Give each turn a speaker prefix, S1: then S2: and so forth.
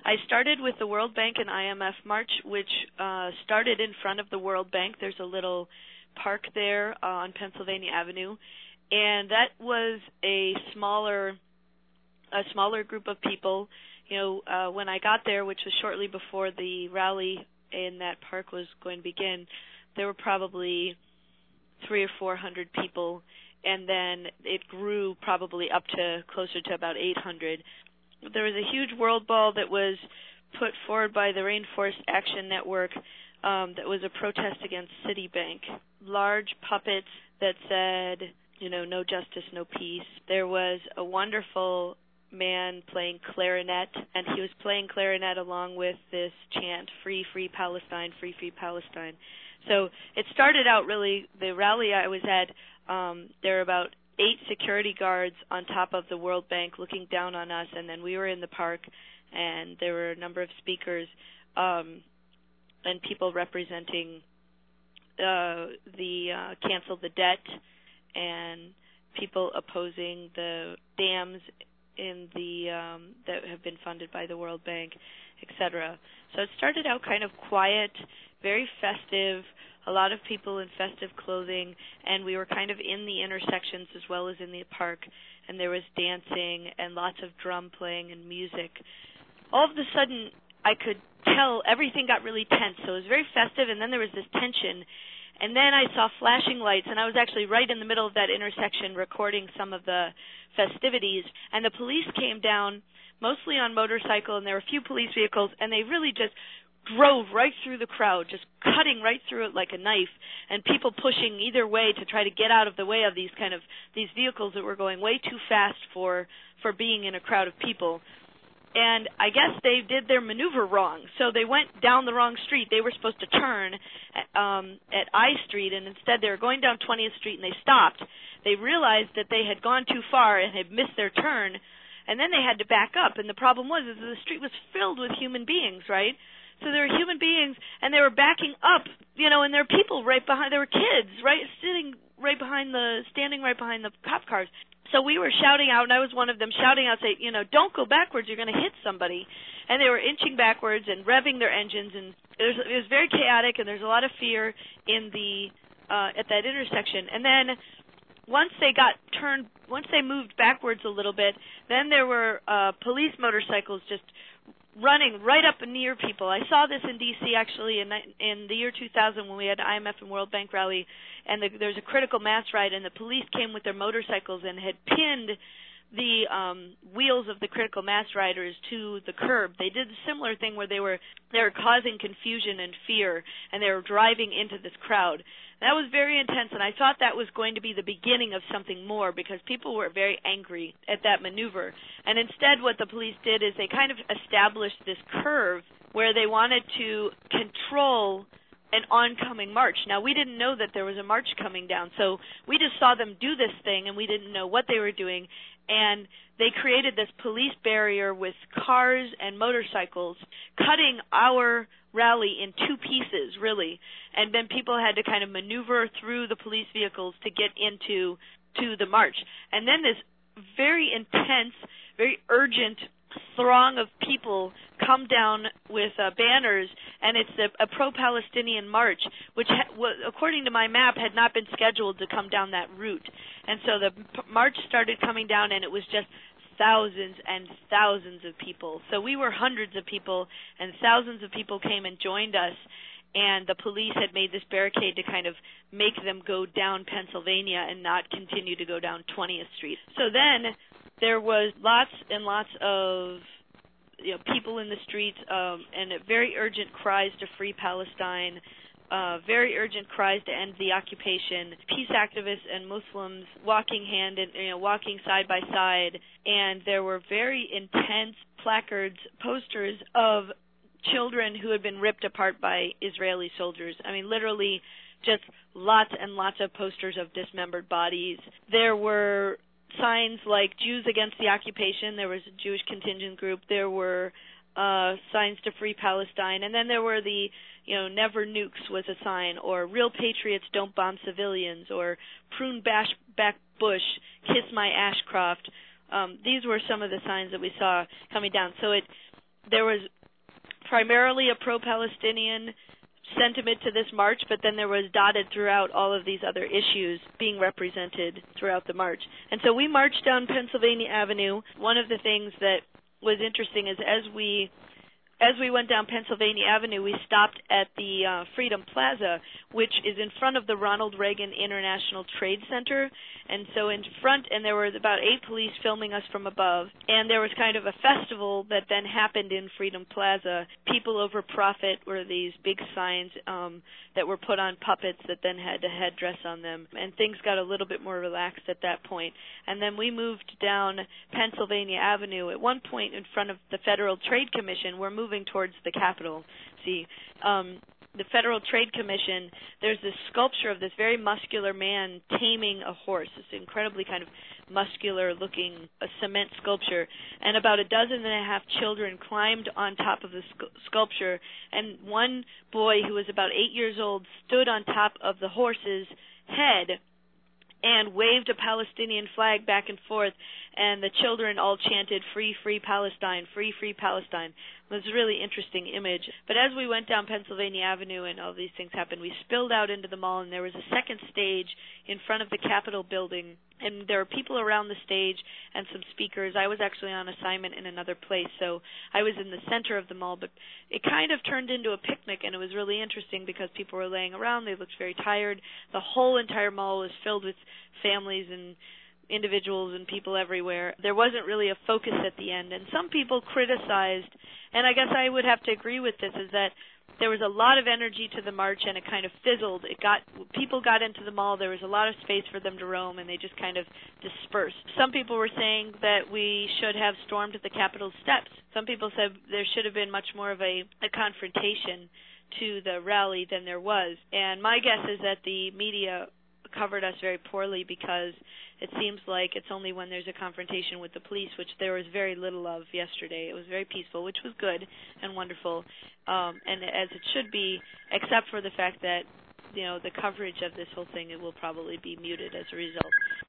S1: I started with the World Bank and IMF March, which started in front of the World Bank. There's a little park there on Pennsylvania Avenue, and that was a smaller group of people. When I got there, which was shortly before the rally in that park was going to begin, there were probably 300 or 400 people, and then it grew probably up to closer to about 800. There was a huge world ball that was put forward by the Rainforest Action Network that was a protest against Citibank. Large puppets that said, no justice, no peace. There was a wonderful man playing clarinet, and he was playing clarinet along with this chant, Free, Free Palestine, Free, Free Palestine. So it started out really, the rally I was at, there were about 8 security guards on top of the World Bank looking down on us, and then we were in the park, and there were a number of speakers and people representing the Cancel the Debt and people opposing the dams in the that have been funded by the World Bank, etc. So it started out kind of quiet, very festive, a lot of people in festive clothing, and we were kind of in the intersections as well as in the park, and there was dancing and lots of drum playing and music. All of a sudden, I could tell everything got really tense, so it was very festive, and then there was this tension, and then I saw flashing lights, and I was actually right in the middle of that intersection recording some of the festivities, and the police came down, mostly on motorcycle, and there were a few police vehicles, and they really just drove right through the crowd, just cutting right through it like a knife, and people pushing either way to try to get out of the way of these vehicles that were going way too fast for being in a crowd of people. And I guess they did their maneuver wrong, so they went down the wrong street. They were supposed to turn at I Street, and instead they were going down 20th Street, and they stopped. They realized that they had gone too far and had missed their turn, and then they had to back up. And the problem was is the street was filled with human beings, right? So there were human beings, and they were backing up, and there were people right behind. There were kids, right, standing right behind the cop cars. So we were shouting out, and I was one of them shouting out, say, don't go backwards, you're going to hit somebody. And they were inching backwards and revving their engines, and it was very chaotic, and there's a lot of fear in at that intersection. And then once they moved backwards a little bit, then there were police motorcycles just running right up near people. I saw this in D.C. actually in the year 2000 when we had IMF and World Bank rally, and there's a critical mass ride, and the police came with their motorcycles and had pinned the wheels of the critical mass riders to the curb. They did a similar thing where they were causing confusion and fear, and they were driving into this crowd. That was very intense, and I thought that was going to be the beginning of something more because people were very angry at that maneuver. And instead what the police did is they kind of established this curve where they wanted to control an oncoming march. Now, we didn't know that there was a march coming down, so we just saw them do this thing, and we didn't know what they were doing. And they created this police barrier with cars and motorcycles, cutting our rally in 2 pieces, really. And then people had to kind of maneuver through the police vehicles to get into the march. And then this very intense, very urgent throng of people come down with banners, and it's a pro-Palestinian march, which, according to my map, had not been scheduled to come down that route. And so the march started coming down, and it was just thousands and thousands of people. So we were hundreds of people, and thousands of people came and joined us, and the police had made this barricade to kind of make them go down Pennsylvania and not continue to go down 20th Street. So then there was lots and lots of people in the streets, and very urgent cries to free Palestine, very urgent cries to end the occupation, peace activists and Muslims walking walking side by side, and there were very intense placards, posters of children who had been ripped apart by Israeli soldiers. I mean, literally just lots and lots of posters of dismembered bodies. There were signs like Jews against the occupation. There was a Jewish contingent group. There were signs to free Palestine. And then there were the, never nukes was a sign, or real patriots don't bomb civilians, or prune back Bush, kiss my Ashcroft. These were some of the signs that we saw coming down. So there was primarily a pro-Palestinian sentiment to this march, but then there was dotted throughout all of these other issues being represented throughout the march. And so we marched down Pennsylvania Avenue. One of the things that was interesting is as we went down Pennsylvania Avenue, we stopped at the Freedom Plaza, which is in front of the Ronald Reagan International Trade Center. And so in front, and there were about 8 police filming us from above, and there was kind of a festival that then happened in Freedom Plaza. People Over Profit were these big signs that were put on puppets that then had a headdress on them, and things got a little bit more relaxed at that point. And then we moved down Pennsylvania Avenue. At one point in front of the Federal Trade Commission, we're moving towards the Capitol. See, the Federal Trade Commission, there's this sculpture of this very muscular man taming a horse, this incredibly kind of muscular-looking cement sculpture, and about 12.5 children climbed on top of the sculpture, and one boy who was about 8 years old stood on top of the horse's head and waved a Palestinian flag back and forth, and the children all chanted, "Free, free Palestine, free, free Palestine." It was a really interesting image. But as we went down Pennsylvania Avenue and all these things happened, we spilled out into the mall, and there was a second stage in front of the Capitol building, and there were people around the stage and some speakers. I was actually on assignment in another place, so I was in the center of the mall, but it kind of turned into a picnic, and it was really interesting because people were laying around. They looked very tired. The whole entire mall was filled with families and individuals and people everywhere. There wasn't really a focus at the end, and some people criticized, and I guess I would have to agree with this, is that there was a lot of energy to the march and it kind of fizzled. People got into the mall, there was a lot of space for them to roam, and they just kind of dispersed. Some people were saying that we should have stormed the Capitol steps. Some people said there should have been much more of a confrontation to the rally than there was. And my guess is that the media covered us very poorly because it seems like it's only when there's a confrontation with the police, which there was very little of yesterday. It was very peaceful, which was good and wonderful, and as it should be, except for the fact that, the coverage of this whole thing, it will probably be muted as a result.